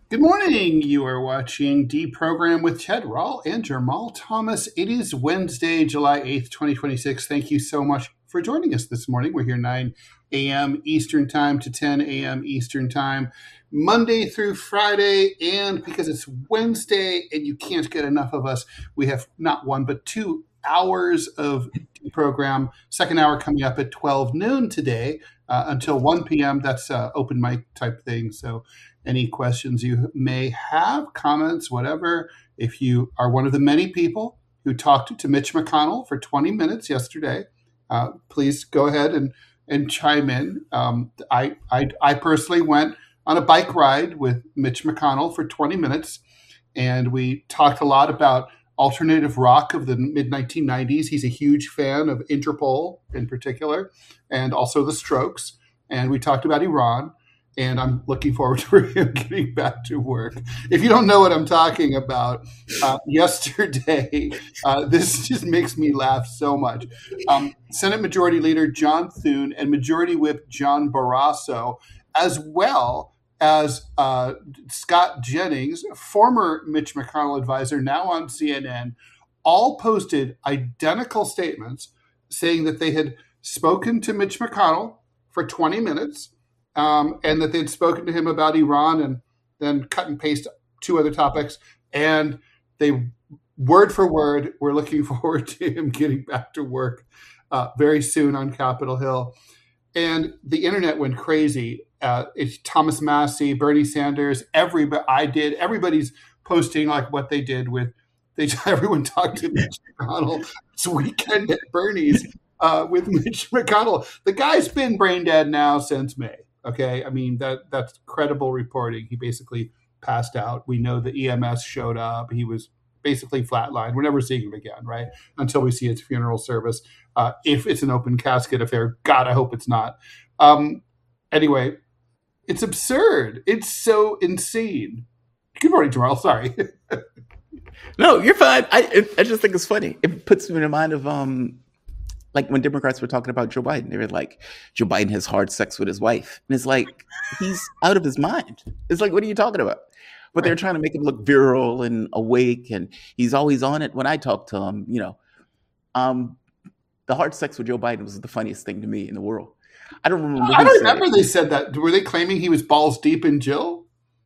Good morning. You are watching Deprogram with Ted Rall and Jamal Thomas. It is Wednesday, July 8th, 2026. Thank you so much for joining us this morning. We're here 9 a.m. Eastern Time to 10 a.m. Eastern Time, Monday through Friday. And because it's Wednesday and you can't get enough of us, we have not one but 2 hours of Deprogram. Second hour coming up at 12 noon today until 1 p.m. That's open mic type thing. So any questions you may have, comments, whatever. If you are one of the many people who talked to Mitch McConnell for 20 minutes yesterday, please go ahead and chime in. I personally went on a bike ride with Mitch McConnell for 20 minutes, and we talked a lot about alternative rock of the mid-1990s. He's a huge fan of Interpol in particular, and also the Strokes. And we talked about Iran. And I'm looking forward to him getting back to work. If you don't know what I'm talking about, yesterday, this just makes me laugh so much. Senate Majority Leader John Thune and Majority Whip John Barrasso, as well as Scott Jennings, former Mitch McConnell advisor, now on CNN, all posted identical statements saying that they had spoken to Mitch McConnell for 20 minutes, and that they'd spoken to him about Iran and then cut and paste two other topics. And they, word for word, were looking forward to him getting back to work very soon on Capitol Hill. And the internet went crazy. It's Thomas Massey, Bernie Sanders, everybody's posting like what they did with, everyone talked to Mitch McConnell this weekend at Bernie's with Mitch McConnell. The guy's been brain dead now since May. Okay, I mean, that's credible reporting. He basically passed out. We know the EMS showed up. He was basically flatlined. We're never seeing him again, right? Until we see his funeral service. If it's an open casket affair, God, I hope it's not. Anyway, it's absurd. It's so insane. Good morning, Jamal. Sorry. No, you're fine. I just think it's funny. It puts me in the mind of like when Democrats were talking about Joe Biden, they were like, Joe Biden has hard sex with his wife. And it's like, he's out of his mind. It's like, what are you talking about? But they're trying to make him look virile and awake, and he's always on it. When I talk to him, the hard sex with Joe Biden was the funniest thing to me in the world. I don't remember. I don't remember they said that. Were they claiming he was balls deep in Jill?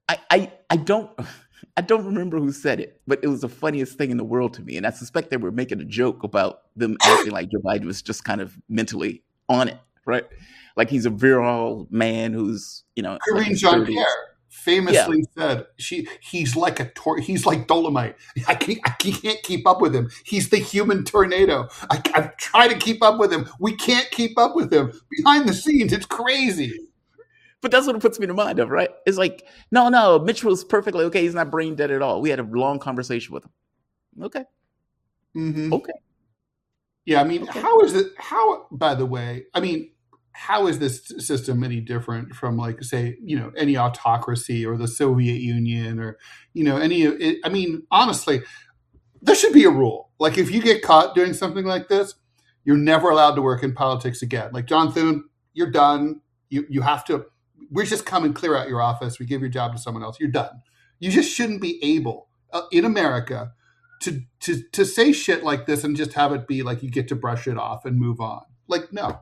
I don't remember who said it, but it was the funniest thing in the world to me. And I suspect they were making a joke about them acting like Joe Biden was just kind of mentally on it, right? Like he's a virile man who's, Karine like Jean-Pierre famously said he's like he's like Dolomite. I can't keep up with him. He's the human tornado. I've tried to keep up with him. We can't keep up with him. Behind the scenes, it's crazy. But that's what it puts me in mind of, right? It's like, no, Mitch was perfectly okay. He's not brain dead at all. We had a long conversation with him. Okay. Mm-hmm. Okay. Yeah, I mean, by the way, how is this system any different from, like, say, any autocracy or the Soviet Union or, honestly, there should be a rule. Like, if you get caught doing something like this, you're never allowed to work in politics again. Like, John Thune, you're done. You have to. We just come and clear out your office. We give your job to someone else. You're done. You just shouldn't be able in America to say shit like this and just have it be like you get to brush it off and move on. Like, no.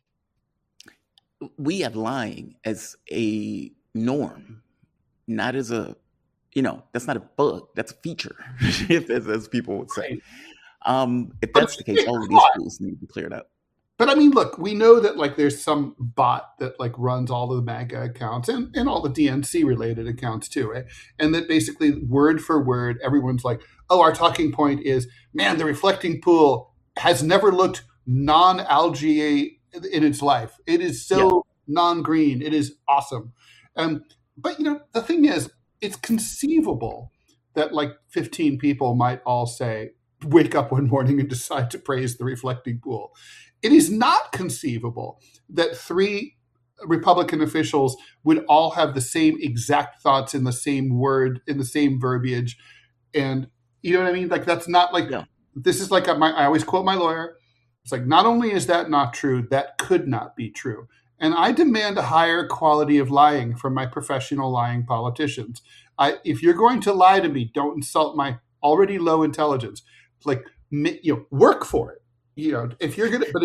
We have lying as a norm, not as that's not a bug. That's a feature, as people would say. If that's the case, all of these rules need to be cleared up. But I mean, look, we know that like there's some bot that like runs all of the MAGA accounts and all the DNC related accounts too, right? And that basically word for word, everyone's like, oh, our talking point is, man, the reflecting pool has never looked non-algae in its life. It is so non-green. It is awesome. But the thing is, it's conceivable that like 15 people might all say, wake up one morning and decide to praise the reflecting pool. It is not conceivable that 3 Republican officials would all have the same exact thoughts in the same word, in the same verbiage. And you know what I mean? Like, that's not like, this is like, I always quote my lawyer. It's like, not only is that not true, that could not be true. And I demand a higher quality of lying from my professional lying politicians. If you're going to lie to me, don't insult my already low intelligence. Like, work for it. If you're gonna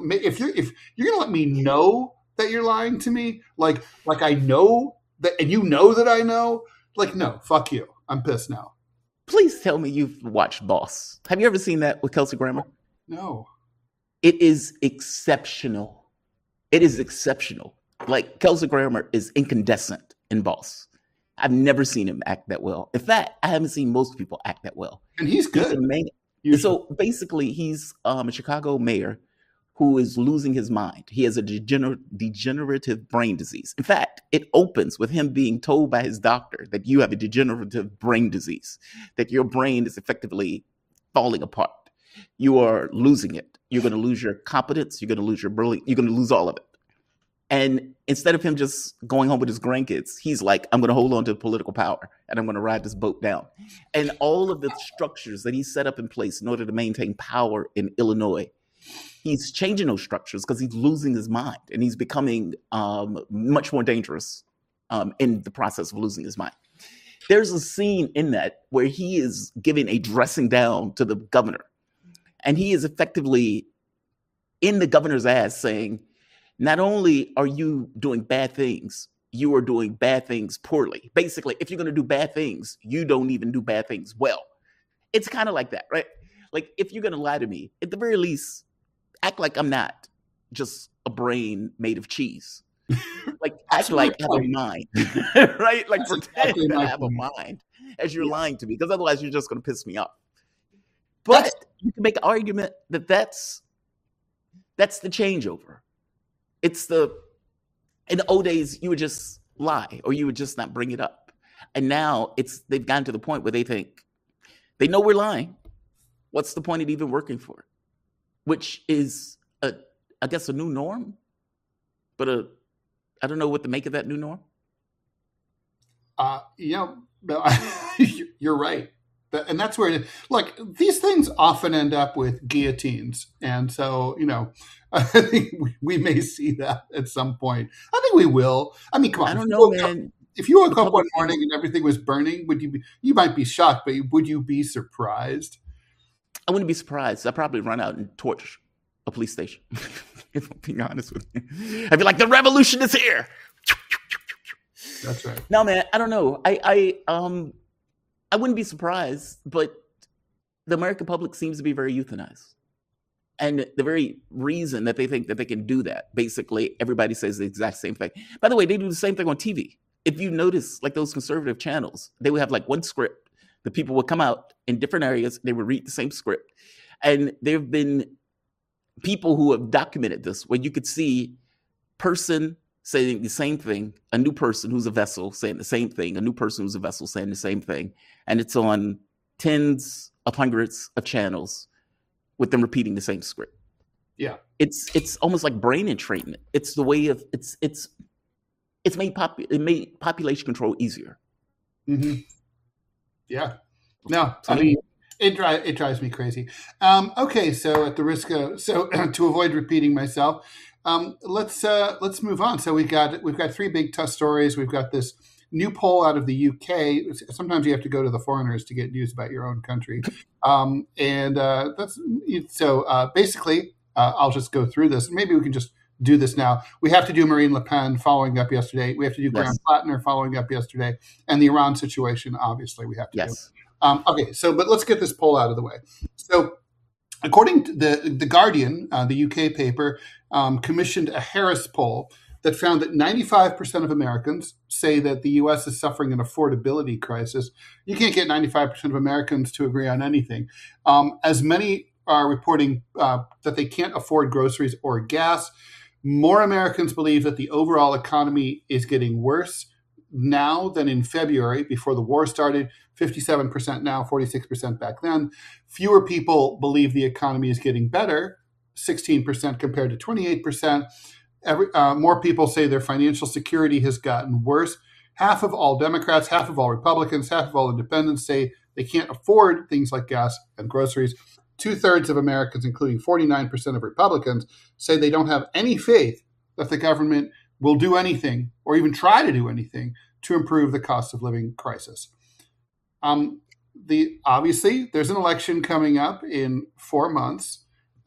let me know that you're lying to me, like I know that, and you know that I know, like, no, fuck you. I'm pissed now. Please tell me you've watched Boss. Have you ever seen that with Kelsey Grammer? No. It is exceptional. It is exceptional. Like, Kelsey Grammer is incandescent in Boss. I've never seen him act that well. In fact, I haven't seen most people act that well. And he's good. So basically, he's a Chicago mayor who is losing his mind. He has a degenerative brain disease. In fact, it opens with him being told by his doctor that you have a degenerative brain disease, that your brain is effectively falling apart. You are losing it. You're going to lose your competence. You're going to lose your brilliance. You're going to lose all of it. And instead of him just going home with his grandkids, he's like, I'm going to hold on to political power and I'm going to ride this boat down. And all of the structures that he set up in place in order to maintain power in Illinois, he's changing those structures because he's losing his mind and he's becoming much more dangerous in the process of losing his mind. There's a scene in that where he is giving a dressing down to the governor. And he is effectively in the governor's ass saying, not only are you doing bad things, you are doing bad things poorly. Basically, if you're going to do bad things, you don't even do bad things well. It's kind of like that, right? Like, if you're going to lie to me, at the very least, act like I'm not just a brain made of cheese. Like, act like I have a mind, right? Like, pretend that I have a mind as you're lying to me, because otherwise you're just going to piss me off. But you can make an argument that that's the changeover. It's in the old days, you would just lie or you would just not bring it up. And now they've gotten to the point where they think they know we're lying. What's the point of even working for it? Which is, I guess, a new norm. But I don't know what to make of that new norm. You're right. And that's where, these things often end up with guillotines. And so, I think we may see that at some point. I think we will. I mean, come on. I don't know, man. If you woke up one morning and everything was burning, you might be shocked, but would you be surprised? I wouldn't be surprised. I'd probably run out and torch a police station. If I'm being honest with you. I'd be like, the revolution is here. That's right. No, man, I don't know. I wouldn't be surprised, but the American public seems to be very euthanized. And the very reason that they think that they can do that, basically, everybody says the exact same thing. By the way, they do the same thing on TV. If you notice, like those conservative channels, they would have like one script. The people would come out in different areas. They would read the same script. And there have been people who have documented this, where you could see person saying the same thing, a new person who's a vessel saying the same thing, a new person who's a vessel saying the same thing. And it's on tens of hundreds of channels with them repeating the same script. Yeah. It's almost like brain entrainment. It's the way of, it made population control easier. Mm-hmm. Yeah. No, I mean, it drives me crazy. Okay. So at the risk of, to avoid repeating myself, let's move on. So we've got three big tough stories. We've got this new poll out of the UK. Sometimes you have to go to the foreigners to get news about your own country. Basically, I'll just go through this. Maybe we can just do this now. We have to do Marine Le Pen following up yesterday. We have to do Graham Plattner following up yesterday. And the Iran situation, obviously, we have to do. Okay, but let's get this poll out of the way. So according to the Guardian, the UK paper, commissioned a Harris poll that found that 95% of Americans say that the U.S. is suffering an affordability crisis. You can't get 95% of Americans to agree on anything. As many are reporting that they can't afford groceries or gas. More Americans believe that the overall economy is getting worse now than in February, before the war started. 57% now, 46% back then. Fewer people believe the economy is getting better, 16% compared to 28%. More people say their financial security has gotten worse. Half of all Democrats, half of all Republicans, half of all independents say they can't afford things like gas and groceries. 2/3 of Americans, including 49% of Republicans, say they don't have any faith that the government will do anything or even try to do anything to improve the cost of living crisis. Obviously, there's an election coming up in 4 months.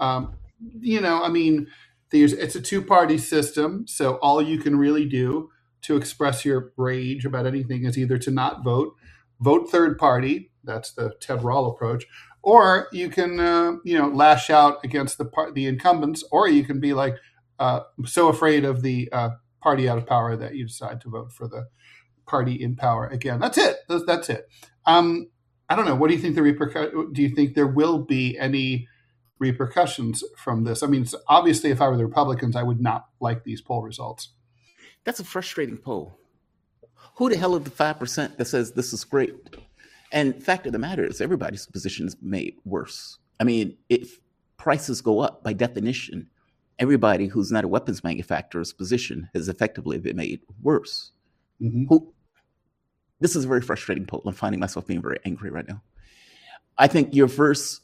It's a two-party system, so all you can really do to express your rage about anything is either to not vote third party. That's the Ted Rall approach. Or you can, lash out against the incumbents, or you can be like so afraid of the party out of power that you decide to vote for the party in power again. That's it. That's it. I don't know. What do you think do you think there will be any repercussions from this? I mean, obviously, if I were the Republicans, I would not like these poll results. That's a frustrating poll. Who the hell are the 5% that says this is great? And fact of the matter is everybody's position is made worse. I mean, if prices go up, by definition, everybody who's not a weapons manufacturer's position has effectively been made worse. Mm-hmm. This is a very frustrating poll. I'm finding myself being very angry right now. I think your first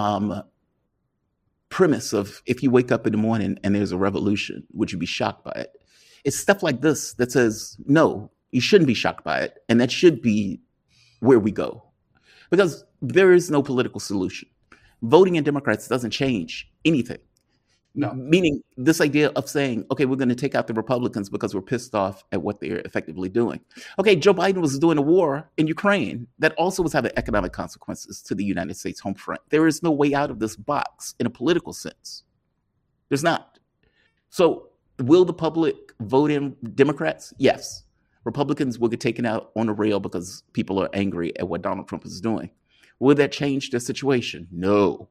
premise of if you wake up in the morning and there's a revolution, would you be shocked by it? It's stuff like this that says, no, you shouldn't be shocked by it. And that should be where we go. Because there is no political solution. Voting in Democrats doesn't change anything. No. Meaning this idea of saying, okay, we're going to take out the Republicans because we're pissed off at what they're effectively doing. Okay, Joe Biden was doing a war in Ukraine that also was having economic consequences to the United States home front. There is no way out of this box in a political sense. There's not. So will the public vote in Democrats? Yes. Republicans will get taken out on the rail because people are angry at what Donald Trump is doing. Will that change the situation? No.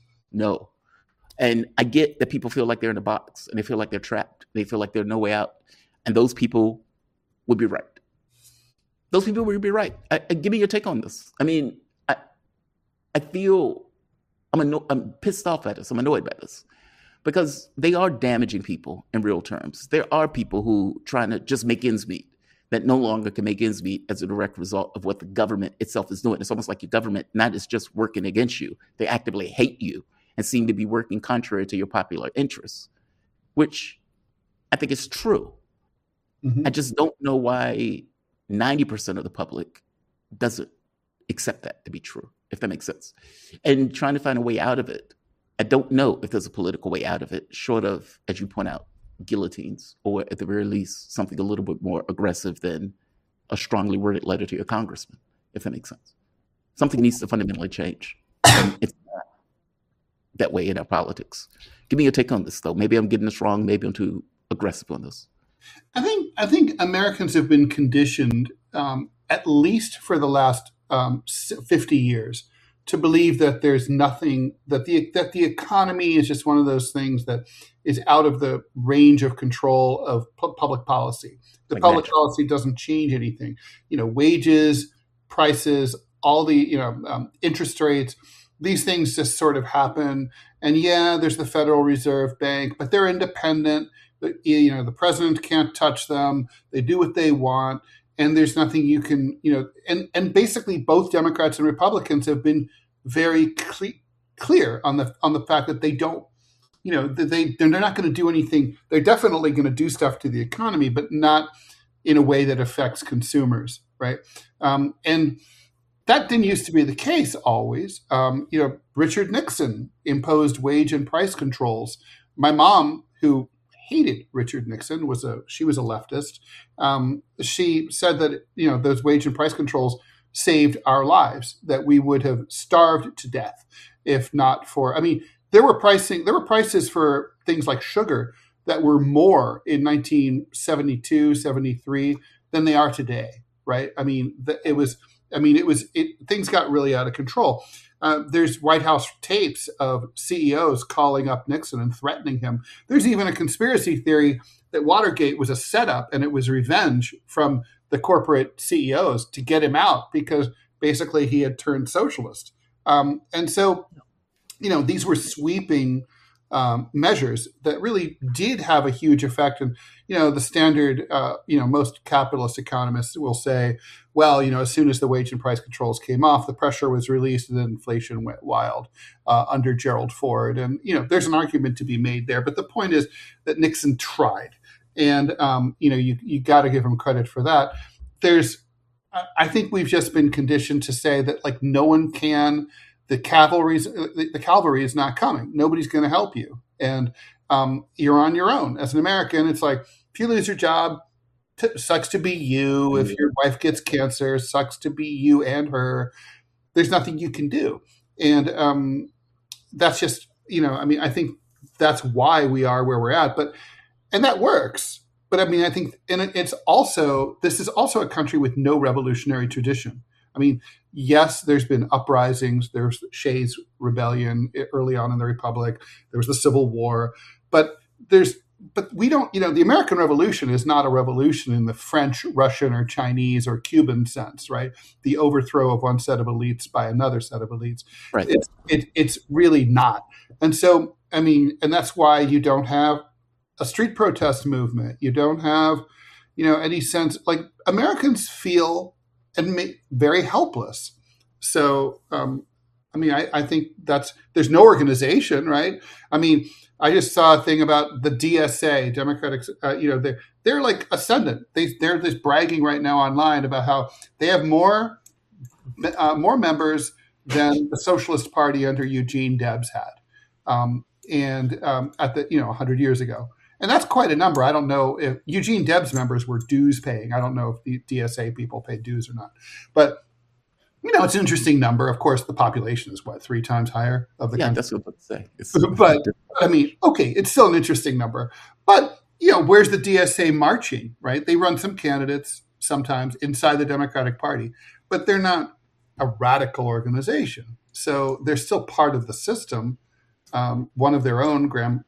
And I get that people feel like they're in a box and they feel like they're trapped. They feel like there's no way out. And those people would be right. Those people would be right. Give me your take on this. I mean, I feel I'm pissed off at this. I'm annoyed by this because they are damaging people in real terms. There are people who trying to just make ends meet that no longer can make ends meet as a direct result of what the government itself is doing. It's almost like your government not is just working against you. They actively hate you and seem to be working contrary to your popular interests, which I think is true. Mm-hmm. I just don't know why 90% of the public doesn't accept that to be true, if that makes sense. And trying to find a way out of it, I don't know if there's a political way out of it, short of, as you point out, guillotines, or at the very least, something a little bit more aggressive than a strongly worded letter to your congressman, if that makes sense. Something needs to fundamentally change. And it's not that way in our politics. Give me your take on this, though. Maybe I'm getting this wrong. Maybe I'm too aggressive on this. I think Americans have been conditioned, at least for the last 50 years, to believe that there's nothing, that the economy is just one of those things that is out of the range of control of public policy. The public policy doesn't change anything. Wages, prices, all the interest rates, these things just sort of happen. And yeah, there's the Federal Reserve Bank, but they're independent. The president can't touch them. They do what they want. And there's nothing you can, and basically both Democrats and Republicans have been very clear on the fact that they don't, they're not going to do anything. They're definitely going to do stuff to the economy, but not in a way that affects consumers, right? And that didn't used to be the case always. Richard Nixon imposed wage and price controls. My mom, who hated Richard Nixon, she was a leftist. She said that those wage and price controls saved our lives, that we would have starved to death if not for. I mean, there were prices for things like sugar that were more in 1972, 73 than they are today, right? I mean, things got really out of control. There's White House tapes of CEOs calling up Nixon and threatening him. There's even a conspiracy theory that Watergate was a setup and it was revenge from the corporate CEOs to get him out because basically he had turned socialist. And so, these were sweeping measures that really did have a huge effect. And, the standard, most capitalist economists will say, well, as soon as the wage and price controls came off, the pressure was released and then inflation went wild under Gerald Ford. And, there's an argument to be made there. But the point is that Nixon tried. And, you got to give him credit for that. I think we've just been conditioned to say that like no one can. The cavalry is not coming. Nobody's going to help you, and you're on your own as an American. It's like if you lose your job, sucks to be you. If your wife gets cancer, sucks to be you and her. There's nothing you can do, and that's just I think that's why we are where we're at. And that works. But I mean, I think, and this is also a country with no revolutionary tradition. I mean, yes, there's been uprisings. There's Shays Rebellion early on in the Republic. There was the Civil War, but we don't, the American Revolution is not a revolution in the French, Russian, or Chinese or Cuban sense, right? The overthrow of one set of elites by another set of elites. Right. It's really not. And so, I mean, and that's why you don't have a street protest movement. You don't have, any sense, like Americans feel very helpless. So, I think there's no organization, right? I mean, I just saw a thing about the DSA, Democratic, they're like ascendant. They're just bragging right now online about how they have more members than the Socialist Party under Eugene Debs had, at the 100 years ago. And that's quite a number. I don't know if Eugene Debs members were dues paying. I don't know if the DSA people paid dues or not. But, it's an interesting number. Of course, the population is, 3 times higher of the country? That's what I was say. But, I mean, okay, it's still an interesting number. But, where's the DSA marching, right? They run some candidates sometimes inside the Democratic Party, but they're not a radical organization. So they're still part of the system. One of their own, Graham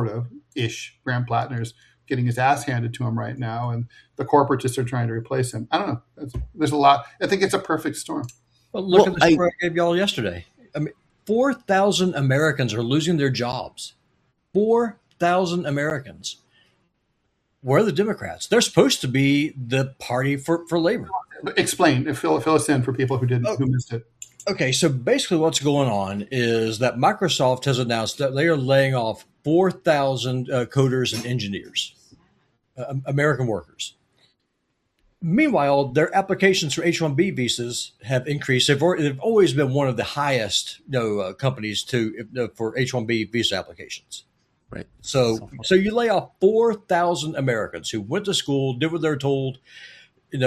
Plattner's getting his ass handed to him right now, and the corporatists are trying to replace him. I don't know. There's a lot. I think it's a perfect storm. Well, look at the story I gave y'all yesterday. I mean, 4,000 Americans are losing their jobs. 4,000 Americans. Where are the Democrats? They're supposed to be the party for labor. Explain. Fill us in for people who missed it. Okay, so basically what's going on is that Microsoft has announced that they are laying off 4,000 coders and engineers, American workers. Meanwhile, their applications for H-1B visas have increased. They've always been one of the highest companies for H-1B visa applications. Right. So you lay off 4,000 Americans who went to school, did what they're told, get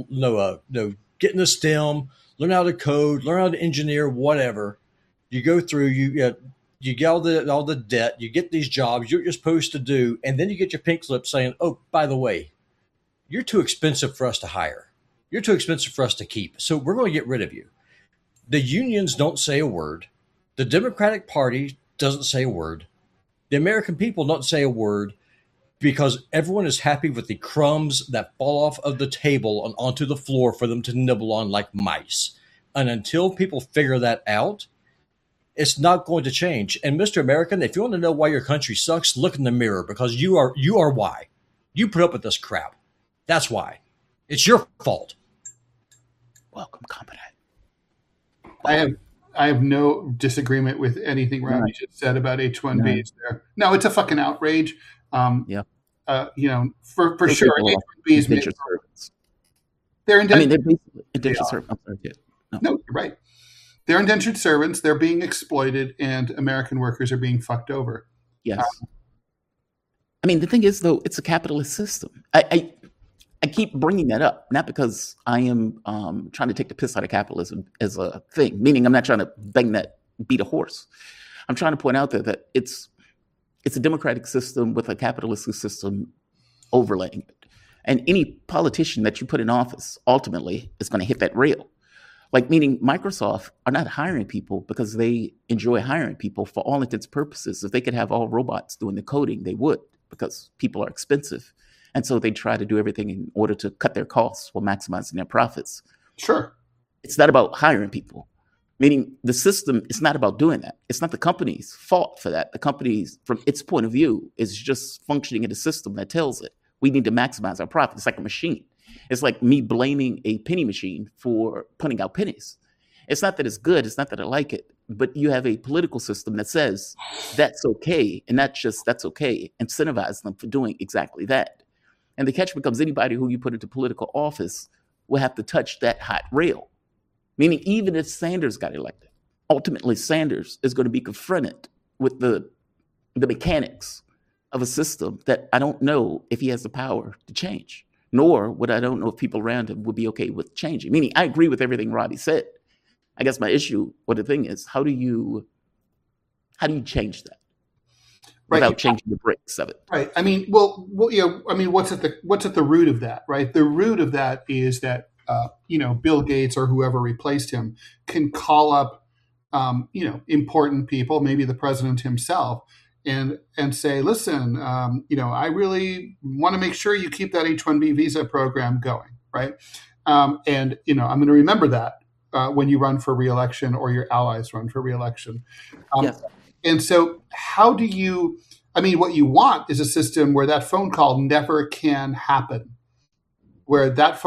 in the STEM, learn how to code, learn how to engineer, whatever. You go through, you get all the debt, you get these jobs you're supposed to do, and then you get your pink slip saying, oh, by the way, you're too expensive for us to hire. You're too expensive for us to keep. So we're going to get rid of you. The unions don't say a word. The Democratic Party doesn't say a word. The American people don't say a word because everyone is happy with the crumbs that fall off of the table and onto the floor for them to nibble on like mice. And until people figure that out, it's not going to change. And Mr. American, if you want to know why your country sucks, look in the mirror because you are why. You put up with this crap. That's why. It's your fault. Welcome, Comrade. I have no disagreement with anything Robbie just said about H-1Bs there. No, it's a fucking outrage. For sure. H-1Bs, they're indentured. They're basically indentured servants. No, you're right. They're indentured servants. They're being exploited, and American workers are being fucked over. Yes. The thing is, though, it's a capitalist system. I keep bringing that up, not because I am trying to take the piss out of capitalism as a thing, meaning I'm not trying to beat a horse. I'm trying to point out that it's a democratic system with a capitalist system overlaying it. And any politician that you put in office ultimately is going to hit that rail. Meaning Microsoft are not hiring people because they enjoy hiring people. For all intents and purposes, if they could have all robots doing the coding, they would, because people are expensive. And so they try to do everything in order to cut their costs while maximizing their profits. Sure. It's not about hiring people. Meaning the system is not about doing that. It's not the company's fault for that. The company's, from its point of view, is just functioning in a system that tells it we need to maximize our profit. It's like a machine. It's like me blaming a penny machine for putting out pennies. It's not that it's good. It's not that I like it. But you have a political system that says that's okay, and not just that's okay. Incentivize them for doing exactly that. And the catch becomes anybody who you put into political office will have to touch that hot rail. Meaning, even if Sanders got elected, ultimately Sanders is going to be confronted with the mechanics of a system that I don't know if he has the power to change, nor would I don't know if people around him would be okay with changing. Meaning, I agree with everything Robbie said. I guess my issue, or the thing is, how do you change that without changing the bricks of it? Right. I mean, well, what's at the root of that, right? The root of that is that Bill Gates or whoever replaced him can call up important people, maybe the president himself, and say, listen, I really want to make sure you keep that H-1B visa program going, right? I'm going to remember that when you run for re-election or your allies run for re-election. Yes. And so how do you, what you want is a system where that phone call never can happen, where that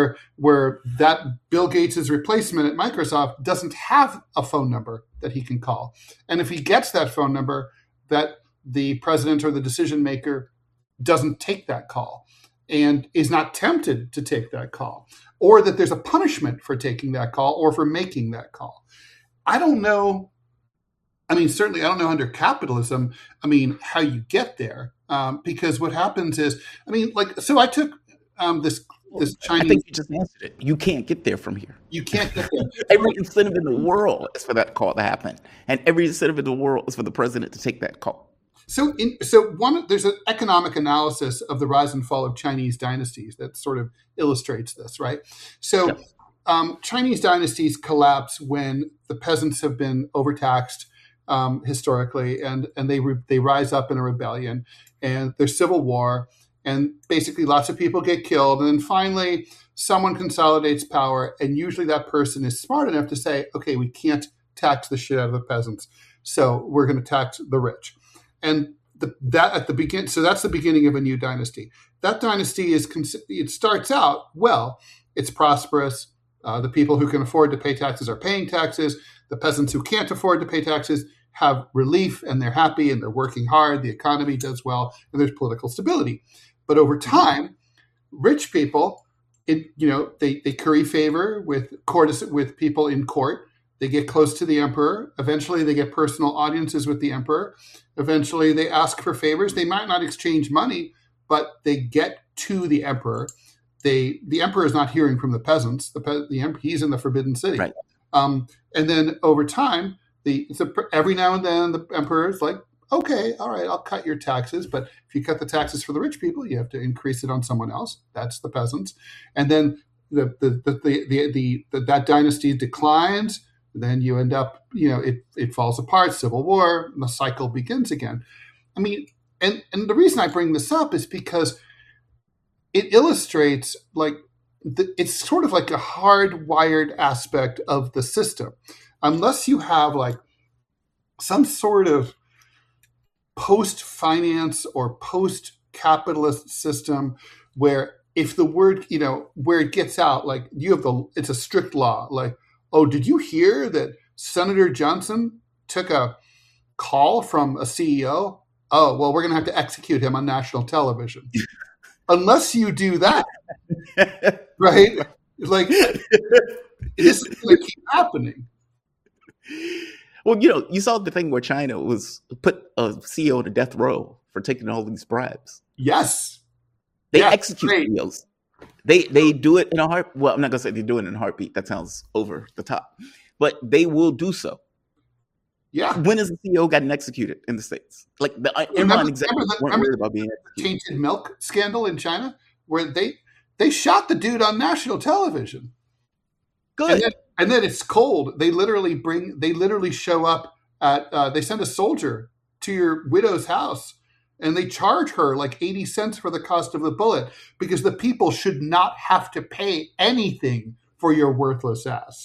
Bill Gates' replacement at Microsoft doesn't have a phone number that he can call. And if he gets that phone number, that the president or the decision maker doesn't take that call and is not tempted to take that call, or that there's a punishment for taking that call or for making that call. I don't know. Certainly I don't know under capitalism, how you get there. Because what happens is, I took this Chinese. I think you just answered it. You can't get there from here. You can't get there. Every incentive in the world is for that call to happen. And every incentive in the world is for the president to take that call. So there's an economic analysis of the rise and fall of Chinese dynasties that sort of illustrates this, right? So Chinese dynasties collapse when the peasants have been overtaxed historically, and they rise up in a rebellion, and there's civil war, and basically lots of people get killed, and then finally someone consolidates power, and usually that person is smart enough to say, okay, we can't tax the shit out of the peasants, so we're going to tax the rich. And so that's the beginning of a new dynasty. That dynasty it starts out well. It's prosperous. The people who can afford to pay taxes are paying taxes. The peasants who can't afford to pay taxes have relief, and they're happy, and they're working hard. The economy does well, and there's political stability. But over time, rich people, they curry favor with people in court. They get close to the emperor. Eventually, they get personal audiences with the emperor. Eventually, they ask for favors. They might not exchange money, but they get to the emperor. The emperor is not hearing from the peasants. He's in the Forbidden City. Right. And then over time, every now and then the emperor is like, okay, all right, I'll cut your taxes. But if you cut the taxes for the rich people, you have to increase it on someone else. That's the peasants. And then that dynasty declines. Then you end up, it falls apart, civil war, and the cycle begins again. And the reason I bring this up is because it illustrates it's sort of like a hardwired aspect of the system. Unless you have some sort of post-finance or post-capitalist system where if the word, where it gets out, it's a strict law, oh, did you hear that Senator Johnson took a call from a CEO? Oh, well, we're going to have to execute him on national television. Unless you do that, right? This is going to keep happening. Well, you saw the thing where China put a CEO on a death row for taking all these bribes. Yes. They execute CEOs. They do it in a heartbeat. Well, I'm not going to say they do it in a heartbeat. That sounds over the top. But they will do so. Yeah. When has the CEO gotten executed in the States? The Enron executives weren't worried about being executed. Tainted milk scandal in China where they shot the dude on national television. Good. And then it's cold. They literally show up they send a soldier to your widow's house and they charge her 80 cents for the cost of the bullet because the people should not have to pay anything for your worthless ass.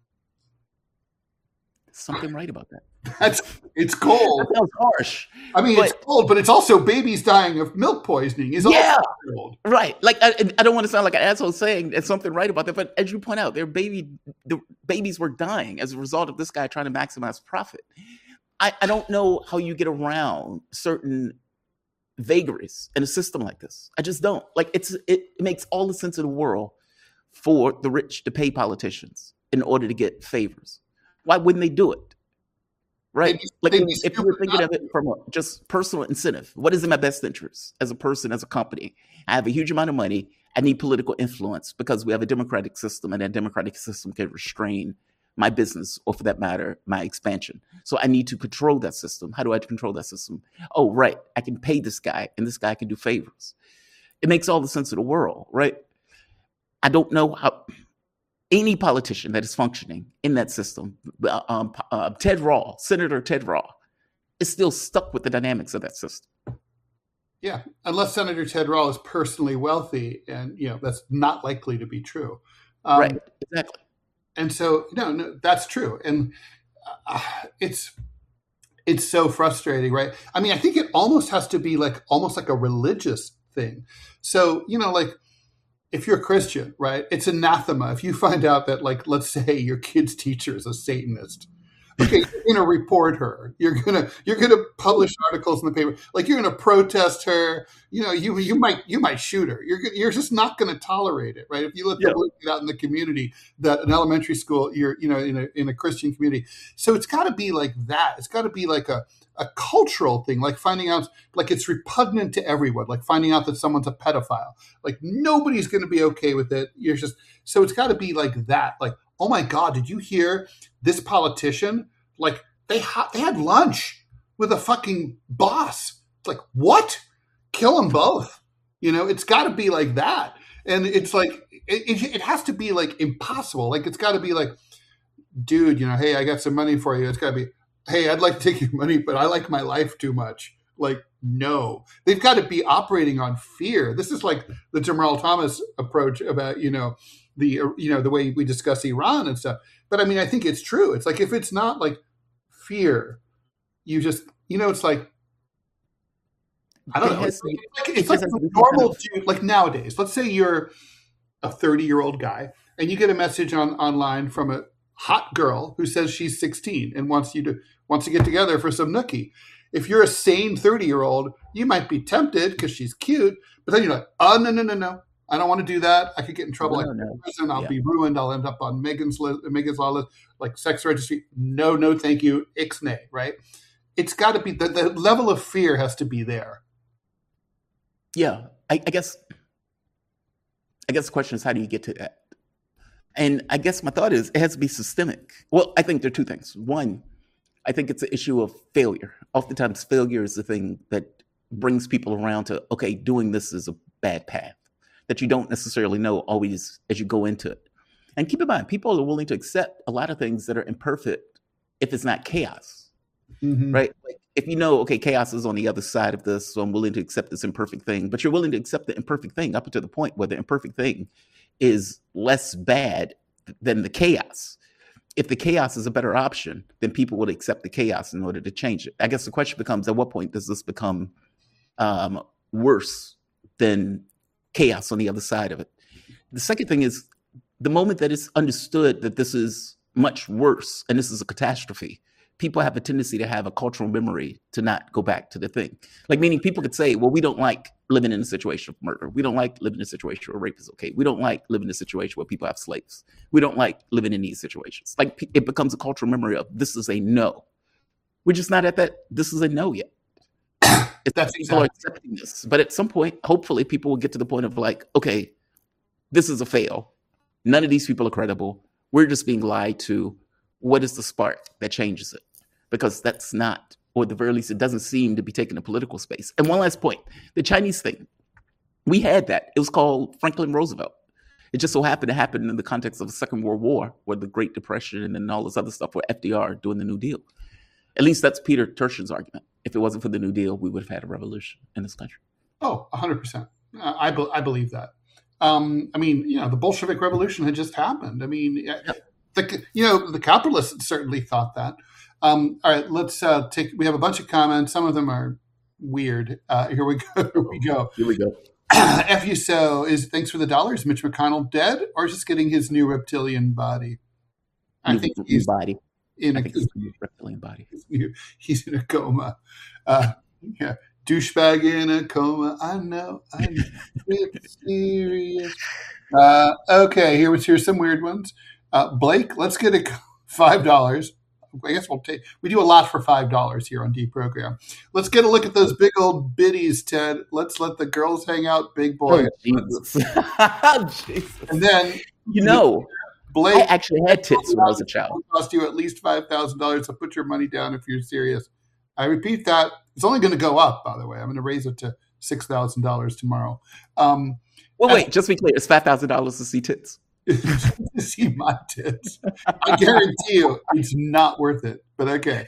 Something right about that. It's cold. That sounds harsh. It's cold, but it's also babies dying of milk poisoning. Also cold. Right. I don't want to sound like an asshole saying there's something right about that, but as you point out, the babies were dying as a result of this guy trying to maximize profit. I don't know how you get around certain vagaries in a system like this. I just don't. It makes all the sense in the world for the rich to pay politicians in order to get favors. Why wouldn't they do it? Right? If you were thinking of it from just personal incentive, what is in my best interest as a person, as a company? I have a huge amount of money. I need political influence because we have a democratic system, and that democratic system can restrain my business, or for that matter, my expansion. So I need to control that system. How do I control that system? Oh, right. I can pay this guy, and this guy can do favors. It makes all the sense in the world, right? I don't know how any politician that is functioning in that system, Ted Rall, Senator Ted Rall, is still stuck with the dynamics of that system. Yeah, unless Senator Ted Rall is personally wealthy, and that's not likely to be true. Right, exactly. And so, no, that's true, and it's so frustrating, right? I mean, I think it almost has to be almost like a religious thing. So, if you're a Christian, right, it's anathema if you find out that, let's say your kid's teacher is a Satanist. Okay, you're going to report her. You're going to publish articles in the paper. You're going to protest her. You might shoot her. You're just not going to tolerate it, right? If you let the word get out in the community that an elementary school, you're in a Christian community. So it's got to be like that. It's got to be like a cultural thing, like finding out, it's repugnant to everyone, like finding out that someone's a pedophile. Nobody's going to be okay with it. So it's got to be like that. Oh my God, did you hear this politician? They had lunch with a fucking boss. It's what? Kill them both. It's got to be like that. And it's it has to be impossible. It's got to be dude, hey, I got some money for you. It's got to be, hey, I'd like to take your money, but I like my life too much. No, they've got to be operating on fear. This is the Jamal Thomas approach about, the way we discuss Iran and stuff. But I mean, I think it's true. It's if it's not fear, you just, it's I don't know. It's a normal dude. Nowadays, let's say you're a 30-year-old guy and you get a message online from a hot girl who says she's 16 and wants to get together for some nookie. If you're a sane 30-year-old, you might be tempted because she's cute, but then you're like, oh, no. I don't want to do that. I could get in trouble. I'll be ruined. I'll end up on Megan's Law list, sex registry. No, thank you. Ixnay, right? It's got to be, the level of fear has to be there. Yeah. I guess the question is, how do you get to that? And I guess my thought is it has to be systemic. Well, I think there are two things. One, I think it's an issue of failure. Oftentimes, failure is the thing that brings people around to, okay, doing this is a bad path that you don't necessarily know always as you go into it. And keep in mind, people are willing to accept a lot of things that are imperfect if it's not chaos, right? If okay, chaos is on the other side of this, so I'm willing to accept this imperfect thing, but you're willing to accept the imperfect thing up to the point where the imperfect thing is less bad than the chaos. If the chaos is a better option, then people would accept the chaos in order to change it. I guess the question becomes, at what point does this become worse than chaos on the other side of it? The second thing is, the moment that it's understood that this is much worse and this is a catastrophe, people have a tendency to have a cultural memory to not go back to the thing. Meaning people could say, well, we don't like living in a situation of murder. We don't like living in a situation where rape is okay. We don't like living in a situation where people have slaves. We don't like living in these situations. It becomes a cultural memory of, this is a no. We're just not at that, this is a no yet. People are accepting this. But at some point, hopefully people will get to the point of okay, this is a fail. None of these people are credible. We're just being lied to. What is the spark that changes it? Because that's not, or at the very least, it doesn't seem to be taking a political space. And one last point, the Chinese thing, we had that. It was called Franklin Roosevelt. It just so happened to happen in the context of the Second World War, where the Great Depression and then all this other stuff, where FDR doing the New Deal. At least that's Peter Turchin's argument. If it wasn't for the New Deal, we would have had a revolution in this country. Oh, 100%. I believe that. The Bolshevik Revolution had just happened. The capitalists certainly thought that. All right, let's we have a bunch of comments. Some of them are weird. Here we go. FUSO is, thanks for the $. Is Mitch McConnell dead or just getting his new reptilian body? I think he's in a reptilian body. He's in a coma. Douchebag in a coma. I know. It's serious. Okay, here's some weird ones. Blake, let's get a $5. I guess we do a lot for $5 here on Deprogram. Let's get a look at those big old biddies, Ted. Let's let the girls hang out, big boy. Jesus. Jesus. And then, Blake, I actually had tits when I was a child. It cost you at least $5,000, so put your money down if you're serious. I repeat that. It's only going to go up, by the way. I'm going to raise it to $6,000 tomorrow. Wait, just to be clear, it's $5,000 to see tits. To see my tits. I guarantee you it's not worth it, but okay.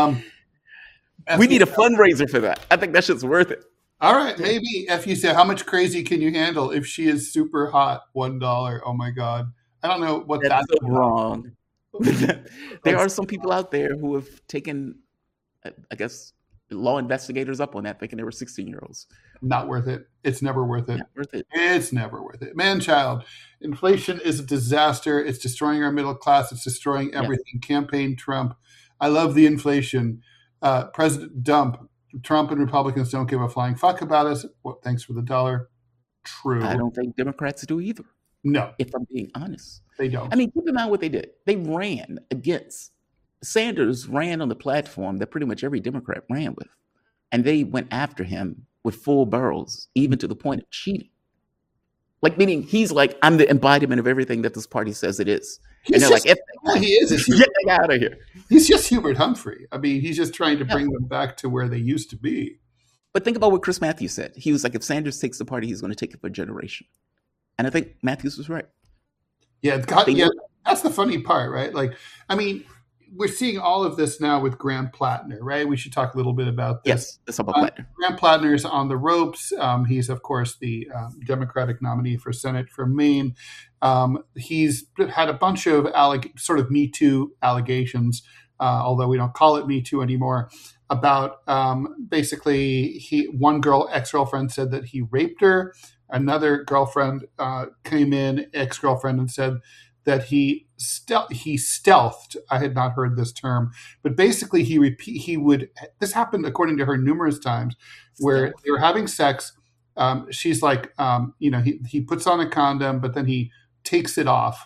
We need a fundraiser for that. I think that shit's worth it. All right, maybe FU how much crazy can you handle if she is super hot? $1. Oh my God. I don't know what that's so wrong. There are some people out there who have taken, I guess, law investigators up on that, thinking they were 16-year-olds. Not worth it. It's never worth it. Not worth it. It's never worth it. Man-child, inflation is a disaster. It's destroying our middle class. It's destroying everything. Yeah. Campaign Trump. I love the inflation. President Dump. Trump and Republicans don't give a flying fuck about us. Well, thanks for the dollar. True. I don't think Democrats do either. No. If I'm being honest. They don't. I mean, keep in mind what they did. They ran against. Sanders ran on the platform that pretty much every Democrat ran with. And they went after him with full barrels, even to the point of cheating. Like, meaning he's like, I'm the embodiment of everything that this party says it is. And they're like, he is. Get the guy out of here. He's just Hubert Humphrey. I mean, he's just trying to bring them back to where they used to be. But think about what Chris Matthews said. He was like, if Sanders takes the party, he's going to take it for a generation. And I think Matthews was right. Yeah, that's the funny part, right? Like, I mean, we're seeing all of this now with Graham Plattner, right? We should talk a little bit about this. Yes, let's talk about Plattner. Graham Plattner is on the ropes. He's, of course, the Democratic nominee for Senate from Maine. He's had a bunch of sort of Me Too allegations, although we don't call it Me Too anymore, about basically one ex-girlfriend said that he raped her. Another girlfriend came in, ex-girlfriend, and said that he stealthed. I had not heard this term, but basically this happened according to her numerous times where they were having sex. She's like, he puts on a condom, but then he takes it off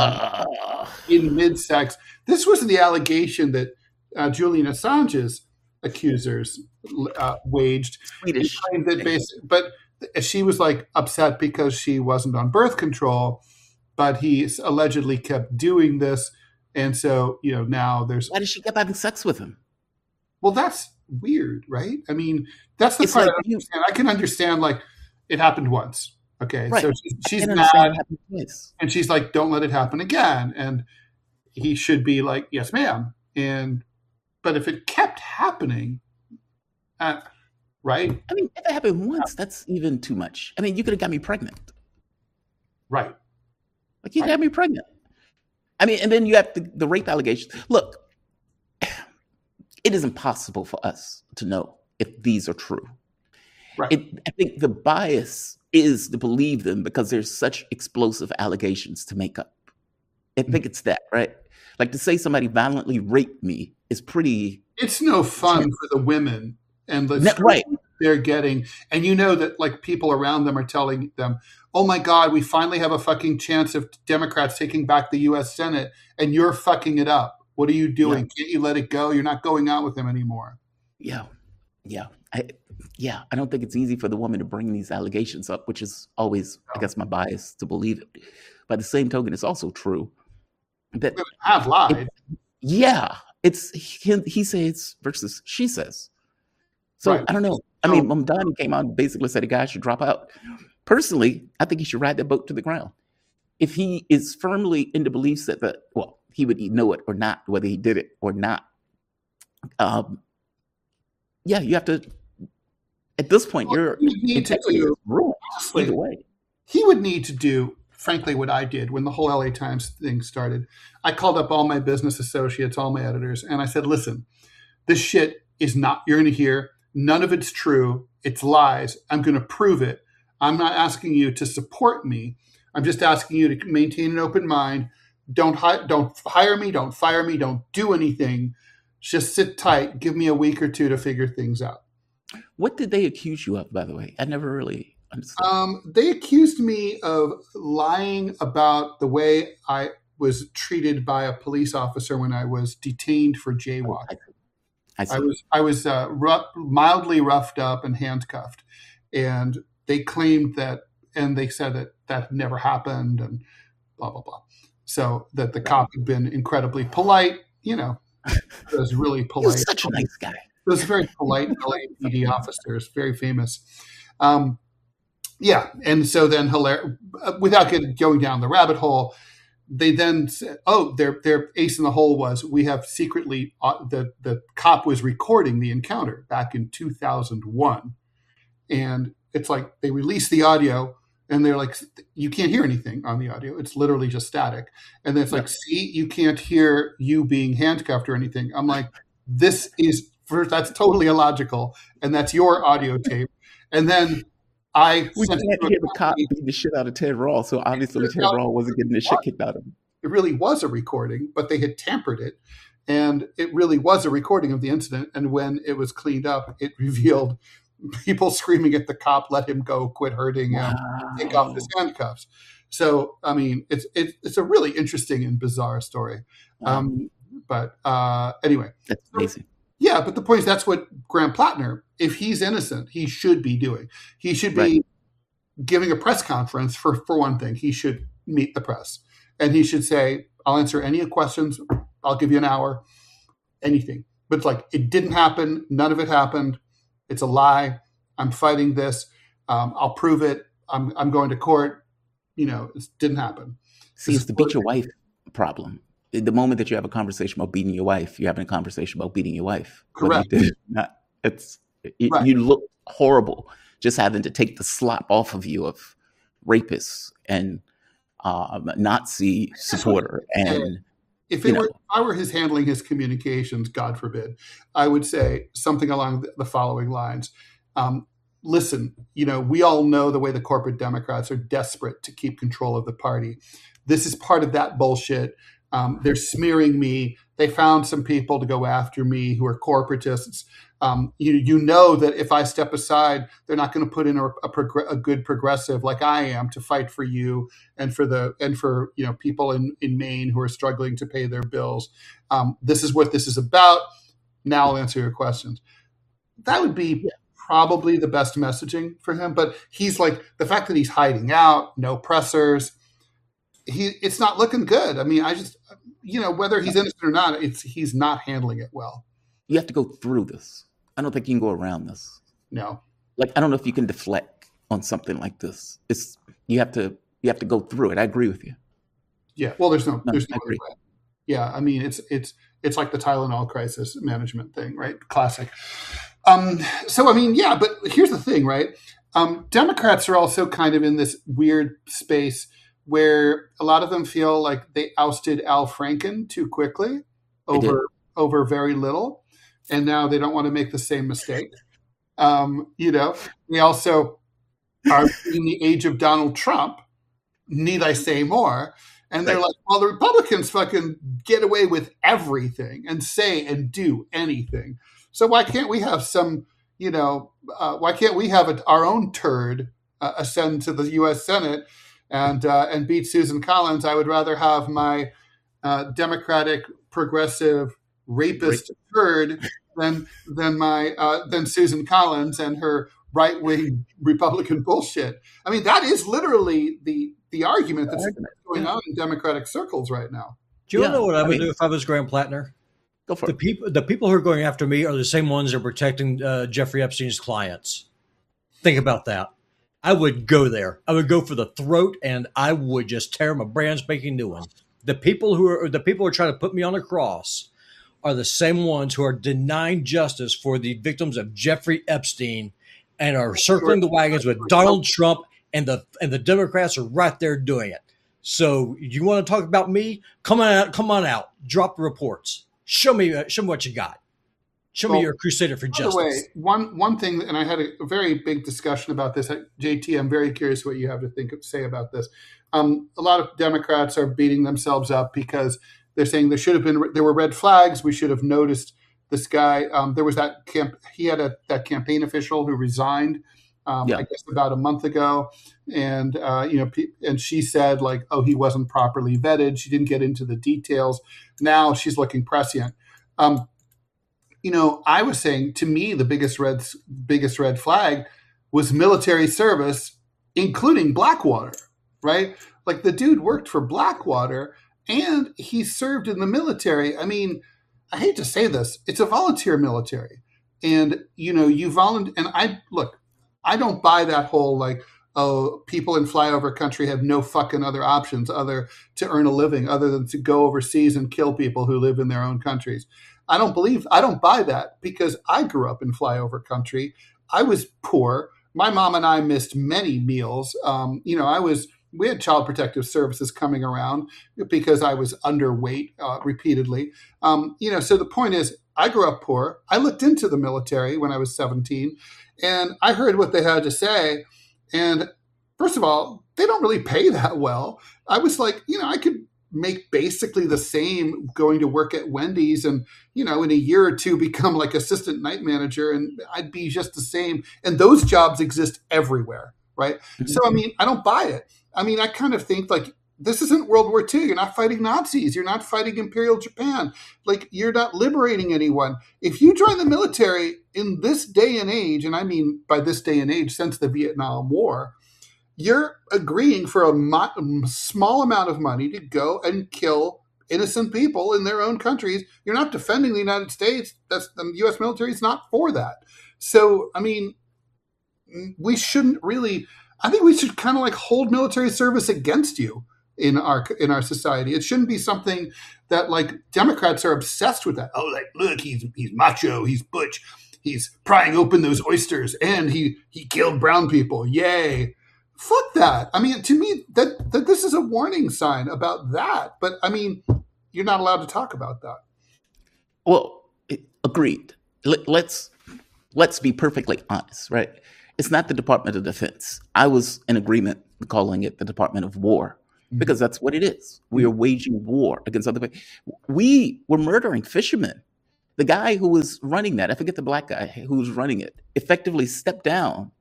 in mid-sex. This was the allegation that Julian Assange's accusers waged. Swedish. But she was like upset because she wasn't on birth control, but he allegedly kept doing this. And so, now there's... Why does she keep having sex with him? Well, that's weird, right? I mean, that's the part I can understand, like, it happened once. Okay, right. So she's mad, and she's like, don't let it happen again. And he should be like, yes, ma'am. But if it kept happening... right? I mean, if it happened once, that's even too much. I mean, you could have got me pregnant. Right. Like, you got me pregnant. I mean, and then you have the rape allegations. Look, it is impossible for us to know if these are true. Right. I think the bias is to believe them because there's such explosive allegations to make up. I think it's that, right? Like, to say somebody violently raped me is pretty... It's no fun for the women. And right. They're getting, and that like people around them are telling them, oh my God, we finally have a fucking chance of Democrats taking back the U.S. Senate, and you're fucking it up. What are you doing? Yeah. Can't you let it go? You're not going out with him anymore. Yeah. I don't think it's easy for the woman to bring these allegations up, which is always, I guess, my bias to believe it. By the same token, it's also true that women have lied. It's he says versus she says. So right. I don't know. I mean, Mamdani came out and basically said a guy should drop out. Personally, I think he should ride that boat to the ground. If he is firmly in the belief that he would know it or not, whether he did it or not. You have to. At this point, you're ruined either way. He would need to do, frankly, what I did when the whole LA Times thing started. I called up all my business associates, all my editors, and I said, "Listen, this shit is not. You're going to hear." None of it's true. It's lies. I'm going to prove it. I'm not asking you to support me. I'm just asking you to maintain an open mind. Don't hire me. Don't fire me. Don't do anything. Just sit tight. Give me a week or two to figure things out. What did they accuse you of, by the way? I never really understood. They accused me of lying about the way I was treated by a police officer when I was detained for jaywalking. I was mildly roughed up and handcuffed, and they claimed that, and they said that never happened, and blah blah blah. So that the cop had been incredibly polite. Was really polite. He was such a nice guy. He was very polite LAPD officers, very famous. And so then without going down the rabbit hole, they then said, their ace in the hole was, we have secretly, the cop was recording the encounter back in 2001. And it's like they released the audio and they're like, you can't hear anything on the audio. It's literally just static. And then it's like, see, you can't hear you being handcuffed or anything. I'm like, that's totally illogical. And that's your audio tape. And then we can't hear the cop beating the shit out of Ted Rall, so obviously Ted Rall wasn't getting the shit kicked out of him. It really was a recording, but they had tampered it, and it really was a recording of the incident. And when it was cleaned up, it revealed people screaming at the cop, "Let him go! Quit hurting him! Take off his handcuffs!" So, I mean, it's a really interesting and bizarre story. But anyway, that's amazing. Yeah, but the point is, that's what Graham Plattner, if he's innocent, he should be doing. He should be giving a press conference for one thing. He should meet the press. And he should say, I'll answer any questions. I'll give you an hour, anything. But it's like, it didn't happen. None of it happened. It's a lie. I'm fighting this. I'll prove it. I'm going to court. It didn't happen. See, it's the beat your wife problem. The moment that you have a conversation about beating your wife, you're having a conversation about beating your wife. Correct. You look horrible just having to take the slop off of you of rapist and Nazi supporter. And if I were handling his communications, God forbid, I would say something along the following lines. Listen, we all know the way the corporate Democrats are desperate to keep control of the party. This is part of that bullshit. They're smearing me. They found some people to go after me who are corporatists. You know that if I step aside, they're not going to put in a good progressive like I am to fight for you and for people in Maine who are struggling to pay their bills. This is what this is about. Now I'll answer your questions. That would be probably the best messaging for him. But he's like, the fact that he's hiding out, no pressers. It's not looking good. I mean, whether he's innocent or not, he's not handling it well. You have to go through this. I don't think you can go around this. No. I don't know if you can deflect on something like this. You have to go through it. I agree with you. Yeah. Well, there's no other way. Yeah. I mean, it's like the Tylenol crisis management thing, right? Classic. So, I mean, yeah, but here's the thing, right? Democrats are also kind of in this weird space where a lot of them feel like they ousted Al Franken too quickly over very little. And now they don't want to make the same mistake. They also are in the age of Donald Trump. Need I say more? And they're like, well, the Republicans fucking get away with everything and say and do anything. So why can't we have why can't we have our own turd ascend to the U.S. Senate and beat Susan Collins? I would rather have my Democratic progressive rapist turd than Susan Collins and her right-wing Republican bullshit. I mean, that is literally the argument that's going on in Democratic circles right now. Do you know what I would do if I was Graham Plattner? Go for it. The people who are going after me are the same ones that are protecting Jeffrey Epstein's clients. Think about that. I would go there. I would go for the throat, and I would just tear him a brand spanking new one. The people who are trying to put me on a cross are the same ones who are denying justice for the victims of Jeffrey Epstein and are circling the wagons with Donald Trump, and the Democrats are right there doing it. So you want to talk about me? Come on out. Drop the reports. Show me what you got. Show me your crusader for justice. By the way, one thing, and I had a very big discussion about this. JT, I'm very curious what you have to say about this. A lot of Democrats are beating themselves up because they're saying there were red flags. We should have noticed this guy, there was that he had that campaign official who resigned, I guess about a month ago. And, and she said like, oh, he wasn't properly vetted. She didn't get into the details. Now she's looking prescient. I was saying, to me, the biggest red flag was military service, including Blackwater, right? Like the dude worked for Blackwater and he served in the military. I mean, I hate to say this, it's a volunteer military. And, you volunteer. And I don't buy that whole like, oh, people in flyover country have no fucking other options other to earn a living other than to go overseas and kill people who live in their own countries. I don't buy that, because I grew up in flyover country. I was poor. My mom and I missed many meals. We had Child Protective Services coming around because I was underweight repeatedly. So the point is, I grew up poor. I looked into the military when I was 17, and I heard what they had to say. And first of all, they don't really pay that well. I was like, I could make basically the same going to work at Wendy's and, in a year or two become like assistant night manager, and I'd be just the same. And those jobs exist everywhere, right? Mm-hmm. So, I don't buy it. I kind of think like, this isn't World War II. You're not fighting Nazis. You're not fighting Imperial Japan. Like, you're not liberating anyone. If you join the military in this day and age, and I mean by this day and age since the Vietnam War, you're agreeing for a small amount of money to go and kill innocent people in their own countries. You're not defending the United States. The U.S. military is not for that. So, we shouldn't really. I think we should kind of like hold military service against you in our society. It shouldn't be something that like Democrats are obsessed with that. Oh, like, look, he's macho, he's butch, he's prying open those oysters, and he killed brown people. Yay. Fuck that. To me, that this is a warning sign about that. But you're not allowed to talk about that. Well, agreed. Let's be perfectly honest, right? It's not the Department of Defense. I was in agreement calling it the Department of War, because that's what it is. We are waging war against other people. We were murdering fishermen. The guy who was running that, I forget the black guy who was running it, effectively stepped down,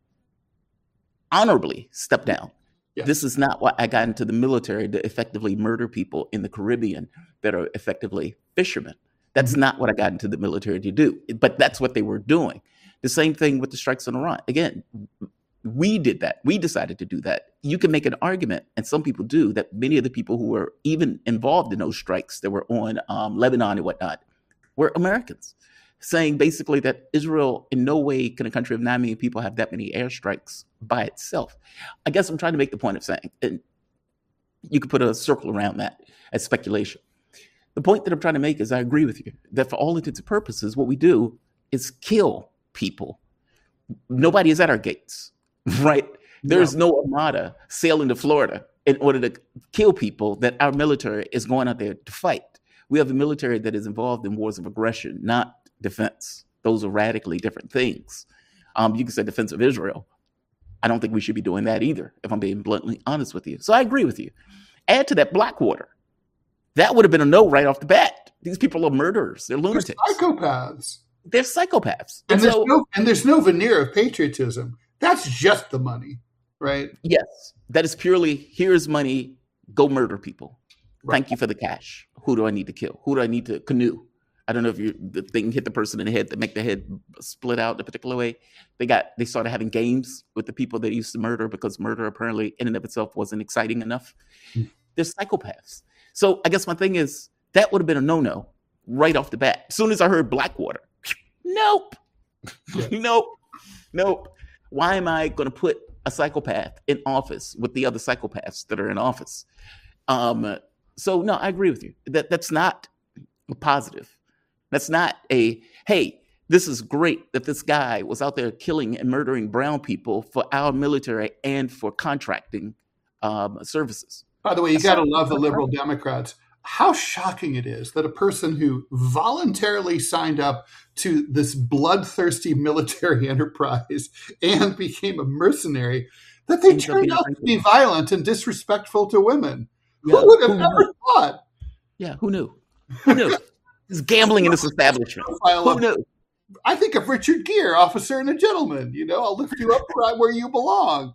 honorably stepped down. Yeah. This is not why I got into the military, to effectively murder people in the Caribbean that are effectively fishermen. That's not what I got into the military to do, but that's what they were doing. The same thing with the strikes on Iran. Again, we did that. We decided to do that. You can make an argument, and some people do, that many of the people who were even involved in those strikes that were on Lebanon and whatnot were Americans, saying basically that Israel, in no way can a country of 9 million people have that many airstrikes by itself. I guess I'm trying to make the point of saying, and you could put a circle around that as speculation. The point that I'm trying to make is I agree with you that for all intents and purposes, what we do is kill people. Nobody is at our gates, right? There's no armada sailing to Florida in order to kill people that our military is going out there to fight. We have a military that is involved in wars of aggression, not defense. Those are radically different things. You can say defense of Israel. I don't think we should be doing that either, if I'm being bluntly honest with you. So I agree with you. Add to that Blackwater. That would have been a no right off the bat. These people are murderers. They're lunatics. They're psychopaths. They're psychopaths. And there's no veneer of patriotism. That's just the money, right? Yes. That is purely, here's money, go murder people. Right. Thank you for the cash. Who do I need to kill? Who do I need to canoe? I don't know if the thing hit the person in the head that make the head split out a particular way. They started having games with the people they used to murder, because murder apparently in and of itself wasn't exciting enough. They're psychopaths. So I guess my thing is, that would have been a no-no right off the bat. As soon as I heard Blackwater, nope. Nope. Why am I going to put a psychopath in office with the other psychopaths that are in office? So no, I agree with you. That's not a positive. That's not a, hey, this is great that this guy was out there killing and murdering brown people for our military and for contracting services. By the way, you got to love the liberal Democrats. How shocking it is that a person who voluntarily signed up to this bloodthirsty military enterprise and became a mercenary, that they turned out to be violent and disrespectful to women. Yeah. Who would have ever thought? Yeah, who knew? Who knew? He's gambling in this establishment. Who knew? I think of Richard Gere, Officer and a Gentleman. I'll lift you up right where you belong.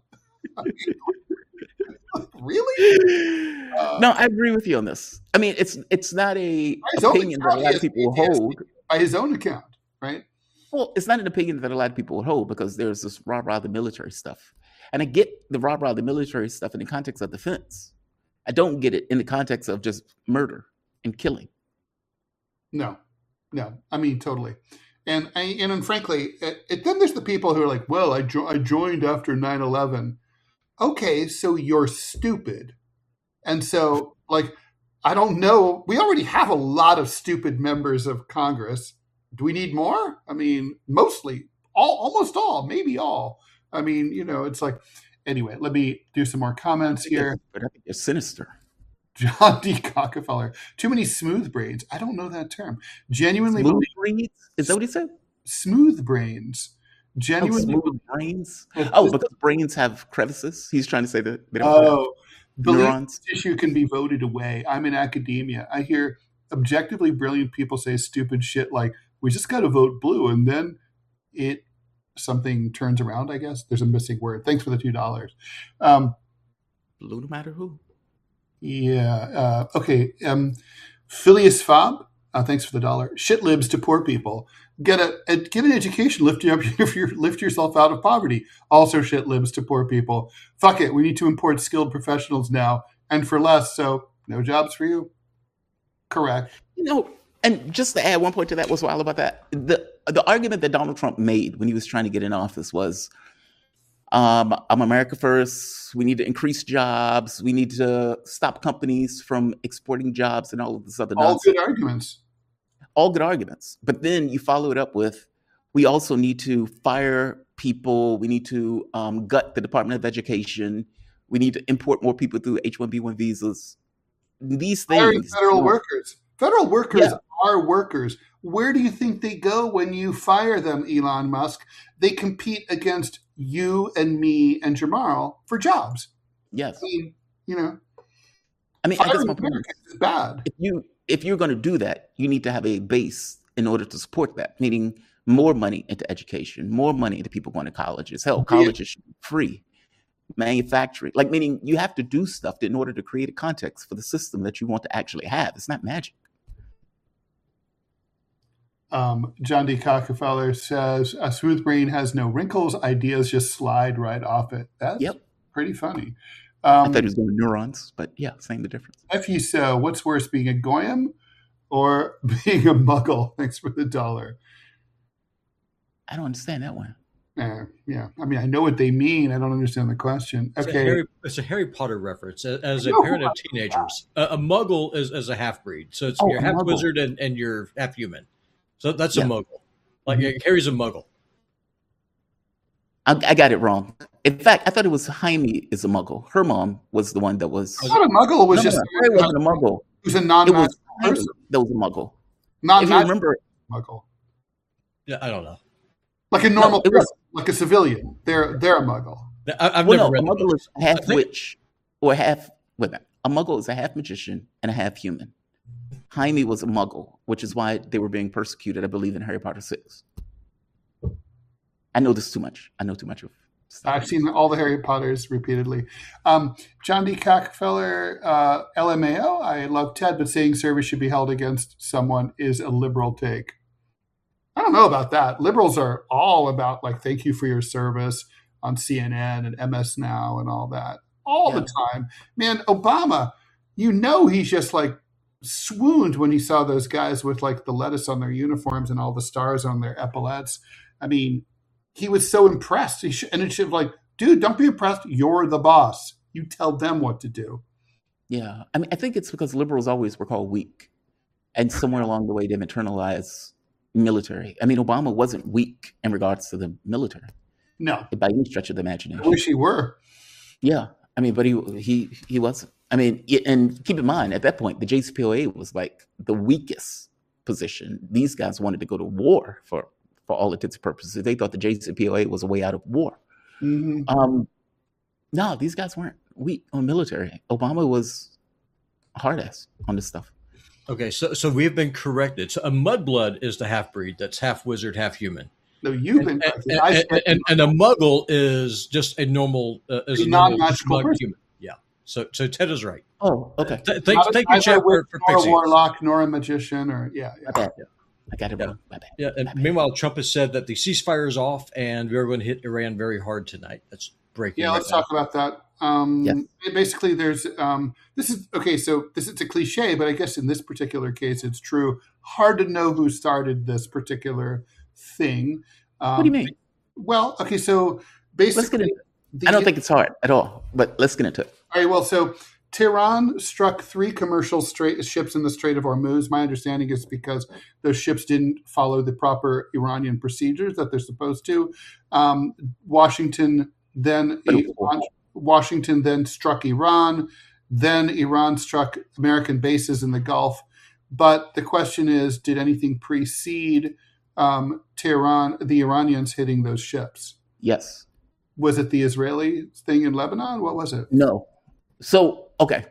Really? No, I agree with you on this. I mean, it's not a opinion that a lot of people will hold. By his own account, right? Well, it's not an opinion that a lot of people would hold because there's this rah-rah the military stuff. And I get the rah-rah the military stuff in the context of defense. I don't get it in the context of just murder and killing. No. I mean, totally. And frankly, then there's the people who are like, well, I joined after 9/11. Okay, so you're stupid. And so, I don't know. We already have a lot of stupid members of Congress. Do we need more? I mean, mostly, almost all, maybe all. I mean, it's like, anyway, let me do some more comments here. But I think they're sinister. John D. Cockefeller. Too many smooth brains. I don't know that term. Genuinely smooth brains? Is that what he said? Smooth brains. Genuinely smooth brains? Because brains have crevices? He's trying to say that they don't have neurons. This issue can be voted away. I'm in academia. I hear objectively brilliant people say stupid shit like, we just got to vote blue, and then something turns around, I guess. There's a missing word. Thanks for the $2. Blue no matter who. Yeah. Okay. Phileas Fob, thanks for the $1. Shit libs to poor people. Get an education, lift yourself out of poverty. Also shit libs to poor people. Fuck it. We need to import skilled professionals now and for less. So no jobs for you. Correct. And just to add one point to that, what's wild about that? The argument that Donald Trump made when he was trying to get in office was, I'm America first. We need to increase jobs. We need to stop companies from exporting jobs and all of this other nonsense. All good arguments. All good arguments. But then you follow it up with, we also need to fire people. We need to gut the Department of Education. We need to import more people through H-1B1 visas. These things. Hiring federal workers. Federal workers are workers. Where do you think they go when you fire them, Elon Musk? They compete against you and me and Jamal for jobs. Yes. I guess my point is bad. If you're going to do that, you need to have a base in order to support that, meaning more money into education, more money into people going to colleges. Hell, colleges should be free. Manufacturing, meaning you have to do stuff in order to create a context for the system that you want to actually have. It's not magic. John D. Cockefeller says, a smooth brain has no wrinkles. Ideas just slide right off it. That's pretty funny. I thought it was going to neurons, but same the difference. So what's worse, being a goyim or being a muggle? Thanks for the $1. I don't understand that one. Yeah. I mean, I know what they mean. I don't understand the question. Okay. It's a Harry Potter reference. As a parent of teenagers, a muggle is a half-breed. So it's you're half wizard and you're half human. So that's a muggle. Harry's a muggle. I got it wrong. In fact, I thought it was Jaime is a muggle. Her mom was the one that was. I thought a muggle was Harry wasn't a muggle. It was a non-magic person. That was a muggle. If you remember, muggle. Yeah, I don't know. Like a normal person, like a civilian. They're a muggle. I've never read a muggle is half witch or half. Wait a minute. A muggle is a half magician and a half human. Jaime was a muggle, which is why they were being persecuted, I believe, in Harry Potter 6. I know this too much. I know too much of stuff. I've seen all the Harry Potters repeatedly. John D. Cockefeller, LMAO, I love Ted, but saying service should be held against someone is a liberal take. I don't know about that. Liberals are all about, thank you for your service on CNN and MS Now and all that. All the time. Man, Obama, he's just swooned when he saw those guys with the lettuce on their uniforms and all the stars on their epaulets. I mean, he was so impressed. And it should dude, don't be impressed. You're the boss. You tell them what to do. Yeah. I mean, I think it's because liberals always were called weak. And somewhere along the way, they've internalized military. I mean, Obama wasn't weak in regards to the military. No. By any stretch of the imagination. I wish he were. Yeah. I mean, but he wasn't. I mean, and keep in mind, at that point, the JCPOA was the weakest position. These guys wanted to go to war for all intents and purposes. They thought the JCPOA was a way out of war. Mm-hmm. No, these guys weren't weak on military. Obama was a hard ass on this stuff. Okay, so we have been corrected. So a mudblood is the half breed that's half wizard, half human. No, you've been corrected. I said And a muggle is just a normal, is a a normal non-magical smug person. human. Yeah. So Ted is right. Oh, okay. Thank Not you, neither Chad, a witch, for nor a fixing it. warlock, nor a magician, or My bad. I got it wrong. My bad. Yeah, and meanwhile, Trump has said that the ceasefire is off, and we are going to hit Iran very hard tonight. That's breaking. Yeah, right let's now. talk about that. Yes. Basically, there's this is okay. So this is a cliche, but I guess in this particular case, it's true. Hard to know who started this particular thing. What do you mean? Well, okay, so Let's get basically, into it. I don't think it's hard at all, but let's get into it. All right. Well, so Tehran struck 3 commercial ships in the Strait of Hormuz. My understanding is because those ships didn't follow the proper Iranian procedures that they're supposed to. Washington then struck Iran. Then Iran struck American bases in the Gulf. But the question is, did anything precede Tehran, the Iranians hitting those ships? Yes. Was it the Israeli thing in Lebanon? What was it? No. So, okay.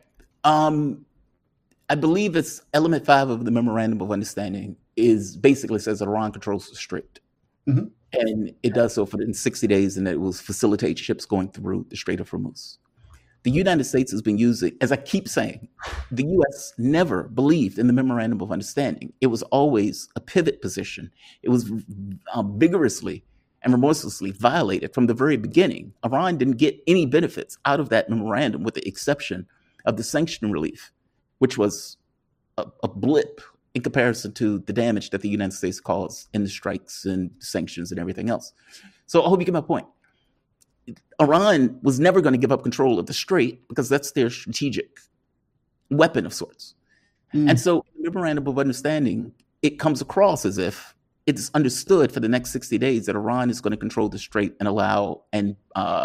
I believe it's element 5 of the memorandum of understanding is basically says that Iran controls the Strait. Mhm. And it does so in 60 days, and it will facilitate ships going through the Strait of Hormuz. The United States has been using, as I keep saying, the U.S. never believed in the memorandum of understanding. It was always a pivot position. It was vigorously and remorselessly violated from the very beginning. Iran didn't get any benefits out of that memorandum with the exception of the sanction relief, which was a blip in comparison to the damage that the United States caused in the strikes and sanctions and everything else. So I hope you get my point. Iran was never going to give up control of the Strait because that's their strategic weapon of sorts. And so the memorandum of understanding, it comes across as if it's understood for the next 60 days that Iran is going to control the Strait and allow and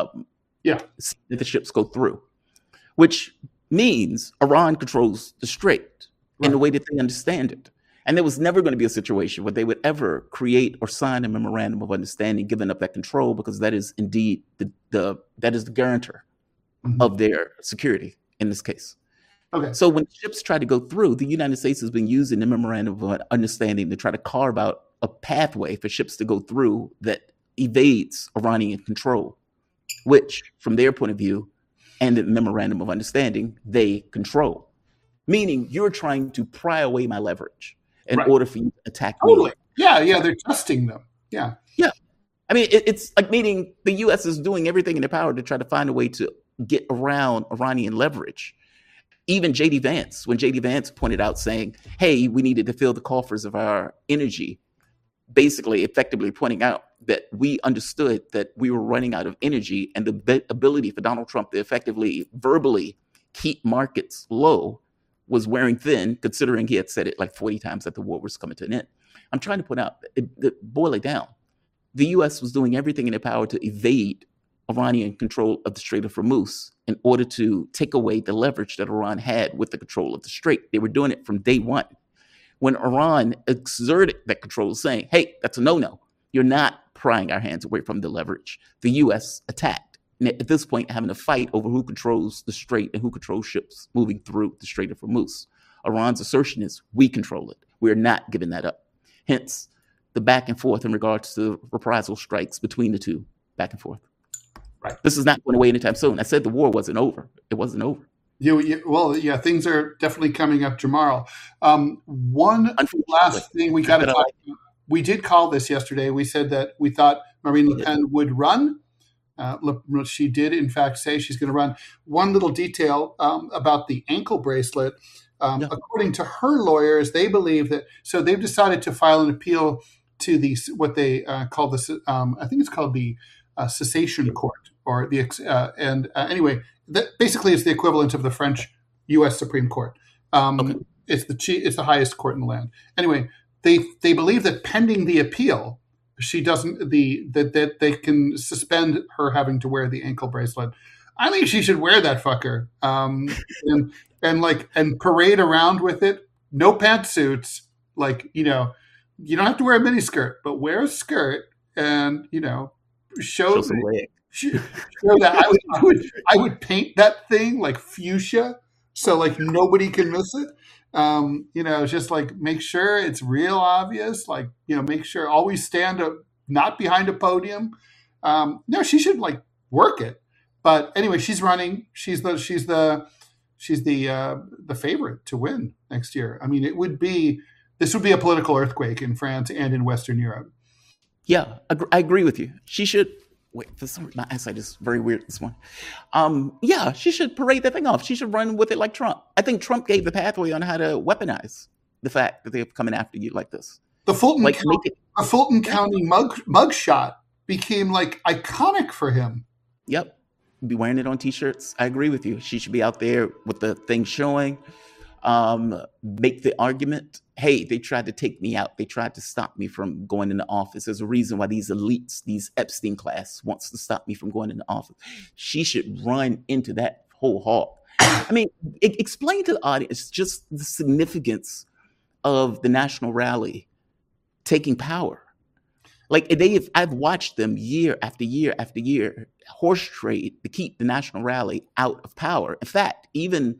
see that the ships go through, which means Iran controls the Strait in the way that they understand it. And there was never going to be a situation where they would ever create or sign a memorandum of understanding, giving up that control, because that is indeed that is the guarantor of their security in this case. Okay. So when ships try to go through, the United States has been using the memorandum of understanding to try to carve out a pathway for ships to go through that evades Iranian control, which, from their point of view, and the memorandum of understanding, they control. Meaning you're trying to pry away my leverage in order for you to attack me. Yeah, they're testing them. Yeah. I mean, it's like meaning the U.S. is doing everything in their power to try to find a way to get around Iranian leverage. Even J.D. Vance, when J.D. Vance pointed out saying, hey, we needed to fill the coffers of our energy, basically effectively pointing out that we understood that we were running out of energy, and the ability for Donald Trump to effectively verbally keep markets low was wearing thin, considering he had said it like 40 times that the war was coming to an end. I'm trying to point out, boil it down. The U.S. was doing everything in their power to evade Iranian control of the Strait of Hormuz in order to take away the leverage that Iran had with the control of the Strait. They were doing it from day one. When Iran exerted that control, saying, hey, that's a no-no. You're not prying our hands away from the leverage. The U.S. attacked. And at this point, having a fight over who controls the Strait and who controls ships moving through the Strait of Hormuz. Iran's assertion is, we control it. We're not giving that up. Hence, the back and forth in regards to reprisal strikes between the two, back and forth. Right. This is not going away anytime soon. I said the war wasn't over. It wasn't over. Things are definitely coming up tomorrow. One last thing we got to talk about. We did call this yesterday. We said that we thought Marine Le Pen would run. She did, in fact, say she's going to run. One little detail about the ankle bracelet. According to her lawyers, they believe that, so they've decided to file an appeal to the what they call the I think it's called the cessation court, or the anyway, that basically is the equivalent of the French U.S. Supreme Court. It's the highest court in the land. Anyway, they believe that pending the appeal, she doesn't that they can suspend her having to wear the ankle bracelet. I think she should wear that fucker and parade around with it. No pantsuits, you don't have to wear a miniskirt, but wear a skirt and show some leg. Show that. I would paint that thing like fuchsia, so nobody can miss it. Just like make sure it's real obvious. Like, make sure always stand up, not behind a podium. No, she should like work it. But anyway, she's running. She's the favorite to win next year. I mean, this would be a political earthquake in France and in Western Europe. Yeah, I agree with you. She should. Wait, for some reason, my eyesight is very weird this morning. Yeah, she should parade that thing off. She should run with it like Trump. I think Trump gave the pathway on how to weaponize the fact that they're coming after you like this. The Fulton County mugshot became like iconic for him. Yep. Be wearing it on T-shirts. I agree with you. She should be out there with the thing showing. Make the argument. Hey, they tried to take me out. They tried to stop me from going into office. There's a reason why these elites, these Epstein class, wants to stop me from going into office. She should run into that whole hall. I mean, explain to the audience just the significance of the national rally taking power. Like I've watched them year after year after year horse trade to keep the national rally out of power. In fact, even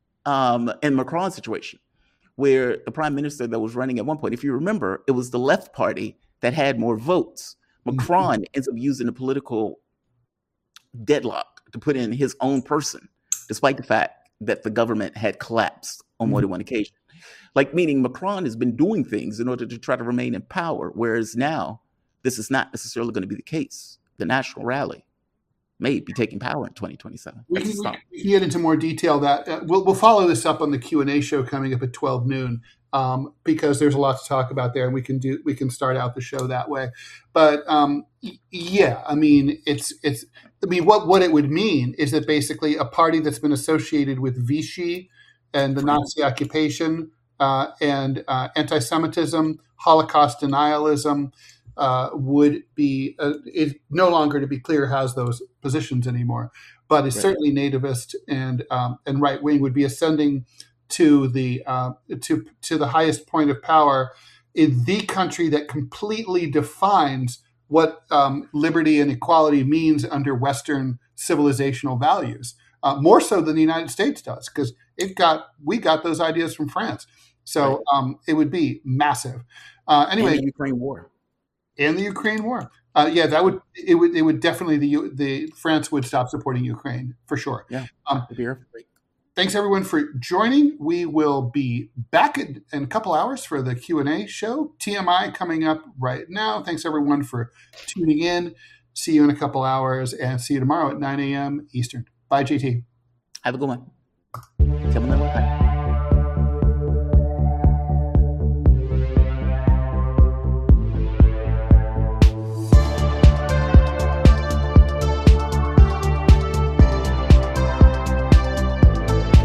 in Macron's situation, where the prime minister that was running at one point, if you remember, it was the left party that had more votes. Macron ends up using a political deadlock to put in his own person, despite the fact that the government had collapsed on more than one occasion. Like, meaning Macron has been doing things in order to try to remain in power, whereas now this is not necessarily going to be the case. The national rally may be taking power in 2027. We can get into more detail that we'll follow this up on the Q&A show coming up at 12 noon because there's a lot to talk about there, and we can start out the show that way. But yeah, I mean, what it would mean is that basically a party that's been associated with Vichy and the Nazi occupation and anti-Semitism, Holocaust denialism, would be is no longer, to be clear, has those positions anymore, but is certainly nativist and right wing, would be ascending to the highest point of power in the country that completely defines what liberty and equality means under Western civilizational values, more so than the United States does, because we got those ideas from France. So it would be massive. Anyway, and the Ukraine war. And the Ukraine war. It would definitely, the France would stop supporting Ukraine for sure. Yeah. Thanks everyone for joining. We will be back in a couple hours for the Q&A show. TMI coming up right now. Thanks everyone for tuning in. See you in a couple hours, and see you tomorrow at 9 a.m. Eastern. Bye, JT. Have a good one.